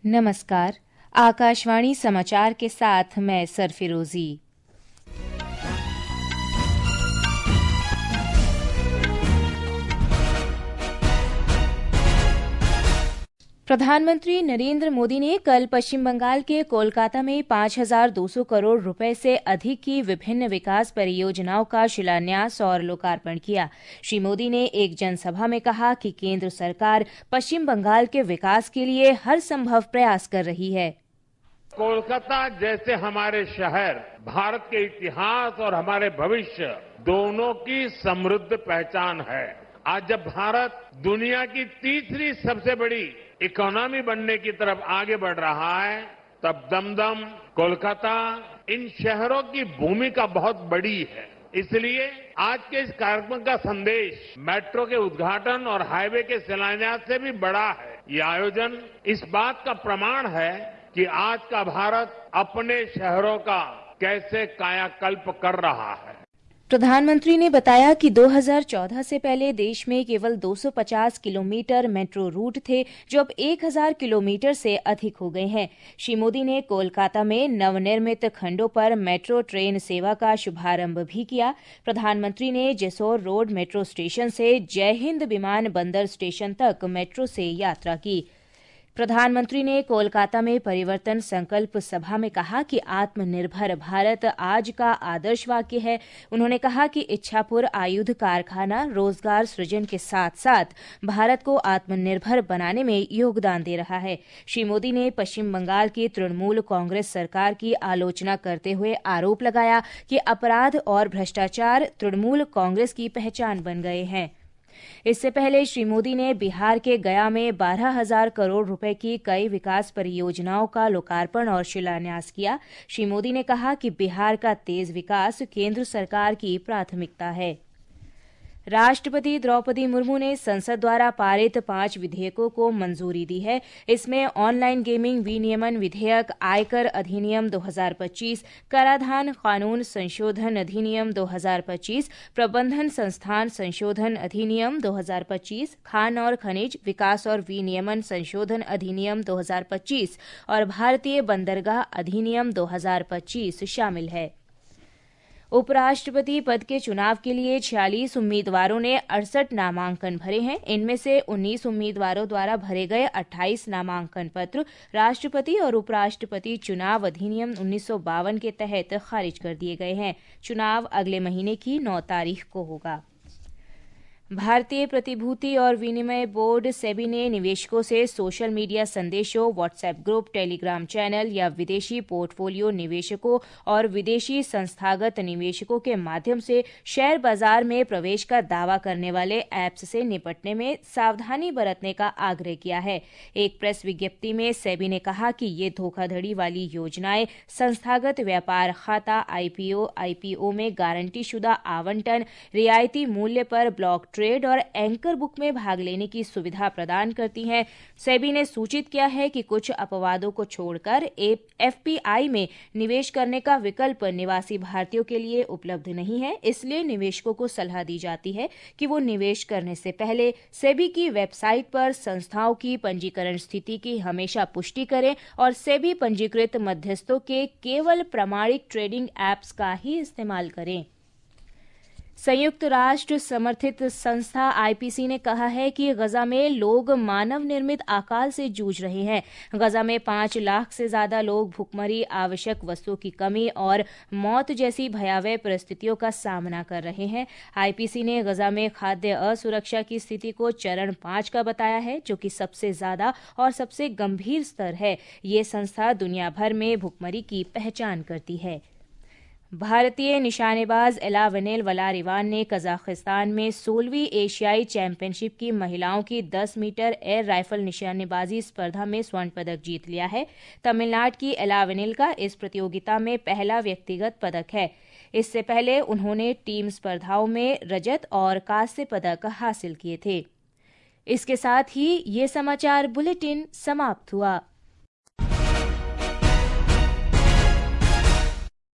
नमस्कार। आकाशवाणी समाचार के साथ मैं सरफिरोजी। प्रधानमंत्री नरेंद्र मोदी ने कल पश्चिम बंगाल के कोलकाता में 5,200 करोड़ रुपए से अधिक की विभिन्न विकास परियोजनाओं का शिलान्यास और लोकार्पण किया। श्री मोदी ने एक जनसभा में कहा कि केंद्र सरकार पश्चिम बंगाल के विकास के लिए हर संभव प्रयास कर रही है। कोलकाता जैसे हमारे शहर भारत के इतिहास और हमारे भविष्य दोनों की समृद्ध पहचान है। आज जब भारत दुनिया की तीसरी सबसे बड़ी इकोनॉमी बनने की तरफ आगे बढ़ रहा है, तब दमदम, कोलकाता इन शहरों की भूमिका बहुत बड़ी है। इसलिए आज के इस कार्यक्रम का संदेश मेट्रो के उद्घाटन और हाईवे के शिलान्यास से भी बड़ा है। ये आयोजन इस बात का प्रमाण है कि आज का भारत अपने शहरों का कैसे कायाकल्प कर रहा है। प्रधानमंत्री ने बताया कि 2014 से पहले देश में केवल 250 किलोमीटर मेट्रो रूट थे, जो अब 1,000 किलोमीटर से अधिक हो गए हैं। श्री मोदी ने कोलकाता में नवनिर्मित खंडों पर मेट्रो ट्रेन सेवा का शुभारंभ भी किया। प्रधानमंत्री ने जेसौर रोड मेट्रो स्टेशन से जय हिंद विमान बंदर स्टेशन तक मेट्रो से यात्रा की। प्रधानमंत्री ने कोलकाता में परिवर्तन संकल्प सभा में कहा कि आत्मनिर्भर भारत आज का आदर्श वाक्य है। उन्होंने कहा कि इच्छापुर आयुध कारखाना रोजगार सृजन के साथ साथ भारत को आत्मनिर्भर बनाने में योगदान दे रहा है। श्री मोदी ने पश्चिम बंगाल की तृणमूल कांग्रेस सरकार की आलोचना करते हुए आरोप लगाया कि अपराध और भ्रष्टाचार तृणमूल कांग्रेस की पहचान बन गए हैं। इससे पहले श्री मोदी ने बिहार के गया में 12,000 करोड़ रुपए की कई विकास परियोजनाओं का लोकार्पण और शिलान्यास किया। श्री मोदी ने कहा कि बिहार का तेज विकास केंद्र सरकार की प्राथमिकता है। राष्ट्रपति द्रौपदी मुर्मू ने संसद द्वारा पारित 5 विधेयकों को मंजूरी दी है। इसमें ऑनलाइन गेमिंग विनियमन विधेयक, आयकर अधिनियम 2025, कराधान कानून संशोधन अधिनियम 2025, प्रबंधन संस्थान संशोधन अधिनियम 2025, खान और खनिज विकास और विनियमन संशोधन अधिनियम 2025 और भारतीय बंदरगाह अधिनियम 2025 शामिल है। उपराष्ट्रपति पद के चुनाव के लिए 46 उम्मीदवारों ने 68 नामांकन भरे हैं। इनमें से 19 उम्मीदवारों द्वारा भरे गए 28 नामांकन पत्र राष्ट्रपति और उपराष्ट्रपति चुनाव अधिनियम 1952 के तहत खारिज कर दिए गए हैं। चुनाव अगले महीने की 9 तारीख को होगा। भारतीय प्रतिभूति और विनिमय बोर्ड सेबी ने निवेशकों से सोशल मीडिया संदेशों, व्हाट्सएप ग्रुप, टेलीग्राम चैनल या विदेशी पोर्टफोलियो निवेशकों और विदेशी संस्थागत निवेशकों के माध्यम से शेयर बाजार में प्रवेश का दावा करने वाले ऐप्स से निपटने में सावधानी बरतने का आग्रह किया है। एक प्रेस विज्ञप्ति में सेबी ने कहा कि ये धोखाधड़ी वाली योजनाएं संस्थागत व्यापार खाता, आईपीओ में गारंटीशुदा आवंटन, रियायती मूल्य पर ब्लॉक ट्रेड और एंकर बुक में भाग लेने की सुविधा प्रदान करती हैं। सेबी ने सूचित किया है कि कुछ अपवादों को छोड़कर एफपीआई में निवेश करने का विकल्प निवासी भारतीयों के लिए उपलब्ध नहीं है। इसलिए निवेशकों को सलाह दी जाती है कि वो निवेश करने से पहले सेबी की वेबसाइट पर संस्थाओं की पंजीकरण स्थिति की हमेशा पुष्टि करें और सेबी पंजीकृत मध्यस्थों के केवल प्रमाणिक ट्रेडिंग ऐप्स का ही इस्तेमाल करें। संयुक्त राष्ट्र समर्थित संस्था आईपीसी ने कहा है कि गजा में लोग मानव निर्मित अकाल से जूझ रहे हैं। गजा में 5 लाख से ज्यादा लोग भुखमरी, आवश्यक वस्तुओं की कमी और मौत जैसी भयावह परिस्थितियों का सामना कर रहे हैं। आईपीसी ने गजा में खाद्य असुरक्षा की स्थिति को चरण 5 का बताया है, जो कि सबसे ज्यादा और सबसे गंभीर स्तर है। ये संस्था दुनिया भर में भुखमरी की पहचान करती है। भारतीय निशानेबाज एलावेनिल वलारिवान ने कजाकिस्तान में 16वीं एशियाई चैंपियनशिप की महिलाओं की 10 मीटर एयर राइफल निशानेबाजी स्पर्धा में स्वर्ण पदक जीत लिया है। तमिलनाडु की एलावेनिल का इस प्रतियोगिता में पहला व्यक्तिगत पदक है। इससे पहले उन्होंने टीम स्पर्धाओं में रजत और कांस्य पदक हासिल किए थे। इसके साथ ही ये समाचार बुलेटिन समाप्त हुआ।